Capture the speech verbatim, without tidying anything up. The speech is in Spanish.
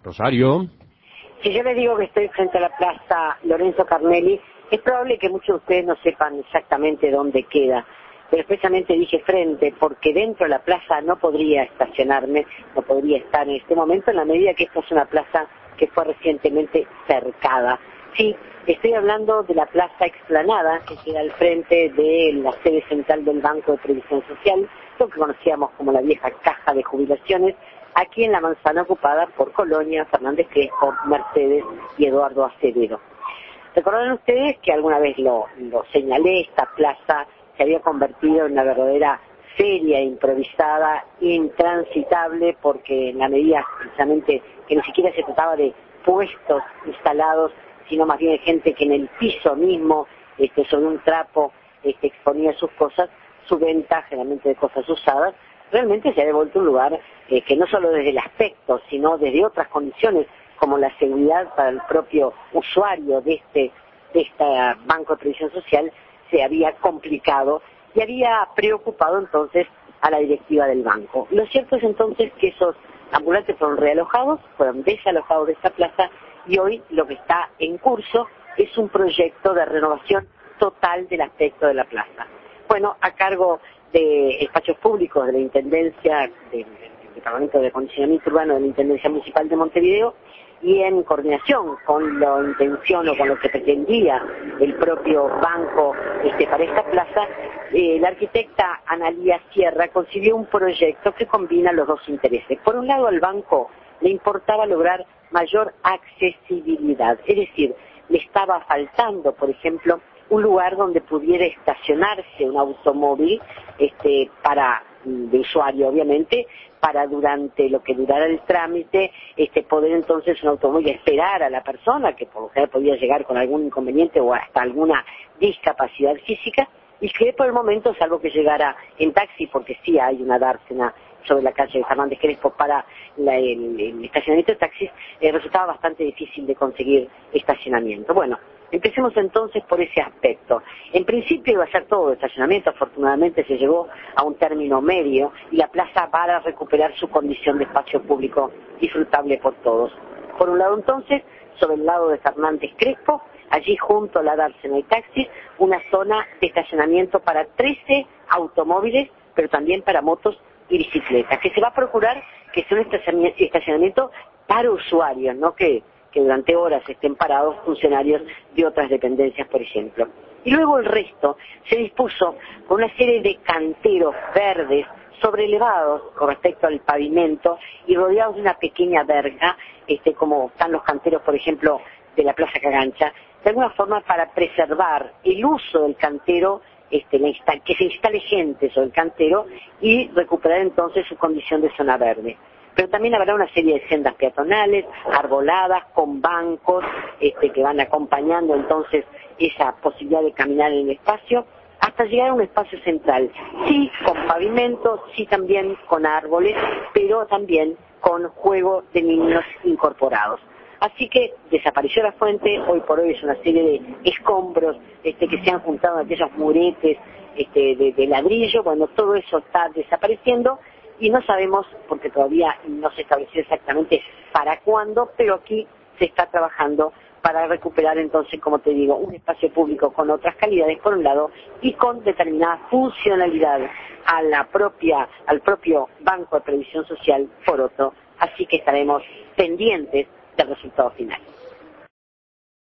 Rosario. Si yo les digo que estoy frente a la plaza Lorenzo Carnelli, es probable que muchos de ustedes no sepan exactamente dónde queda, pero especialmente dije frente porque dentro de la plaza no podría estacionarme, no podría estar en este momento en la medida que esta es una plaza que fue recientemente cercada. Sí, estoy hablando de la plaza Explanada, que queda al frente de la sede central del Banco de Previsión Social, lo que conocíamos como la vieja Caja de Jubilaciones, aquí en la manzana ocupada por Colonia, Fernández Crespo, Mercedes y Eduardo Acevedo. Recordarán ustedes que alguna vez lo, lo señalé, esta plaza se había convertido en una verdadera feria improvisada, intransitable, porque en la medida precisamente que ni siquiera se trataba de puestos instalados, sino más bien de gente que en el piso mismo, este, sobre un trapo, este, exponía sus cosas, su venta, generalmente de cosas usadas, realmente se ha devuelto un lugar eh, que no solo desde el aspecto, sino desde otras condiciones, como la seguridad para el propio usuario de este, de este Banco de Previsión Social, se había complicado y había preocupado entonces a la directiva del banco. Lo cierto es entonces que esos ambulantes fueron realojados, fueron desalojados de esta plaza, y hoy lo que está en curso es un proyecto de renovación total del aspecto de la plaza. Bueno, a cargo de espacios públicos de la Intendencia, del Departamento de Acondicionamiento Urbano de la Intendencia Municipal de Montevideo, y en coordinación con la intención o con lo que pretendía el propio banco este, para esta plaza, eh, la arquitecta Analía Sierra concibió un proyecto que combina los dos intereses. Por un lado, al banco le importaba lograr mayor accesibilidad, es decir, le estaba faltando, por ejemplo, un lugar donde pudiera estacionarse un automóvil este, para, de usuario obviamente, para durante lo que durara el trámite, este, poder entonces un automóvil esperar a la persona, que por lo general podía llegar con algún inconveniente o hasta alguna discapacidad física, y que por el momento, salvo que llegara en taxi, porque sí hay una dársena sobre la calle de Fernández Crespo para la, el, el estacionamiento de taxis, eh, resultaba bastante difícil de conseguir estacionamiento. Bueno, empecemos entonces por ese aspecto. En principio iba a ser todo estacionamiento, afortunadamente se llegó a un término medio y la plaza va a recuperar su condición de espacio público disfrutable por todos. Por un lado entonces, sobre el lado de Fernández Crespo, allí junto a la dársena y taxis, una zona de estacionamiento para trece automóviles, pero también para motos y bicicletas, que se va a procurar que sea un estacionamiento para usuarios, no que, que durante horas estén parados funcionarios de otras dependencias, por ejemplo. Y luego el resto se dispuso con una serie de canteros verdes sobrelevados con respecto al pavimento y rodeados de una pequeña verga, este, como están los canteros, por ejemplo, de la Plaza Cagancha, de alguna forma para preservar el uso del cantero, este, la que se instale gente sobre el cantero y recuperar entonces su condición de zona verde. Pero también habrá una serie de sendas peatonales, arboladas, con bancos este, que van acompañando entonces esa posibilidad de caminar en el espacio, hasta llegar a un espacio central, sí con pavimento, sí también con árboles, pero también con juego de niños incorporados. Así que desapareció la fuente, hoy por hoy es una serie de escombros este, que se han juntado en aquellos muretes este, de, de ladrillo, cuando todo eso está desapareciendo y no sabemos, porque todavía no se estableció exactamente para cuándo, pero aquí se está trabajando para recuperar entonces, como te digo, un espacio público con otras calidades por un lado y con determinada funcionalidad a la propia, al propio Banco de Previsión Social por otro. Así que estaremos pendientes del resultado final.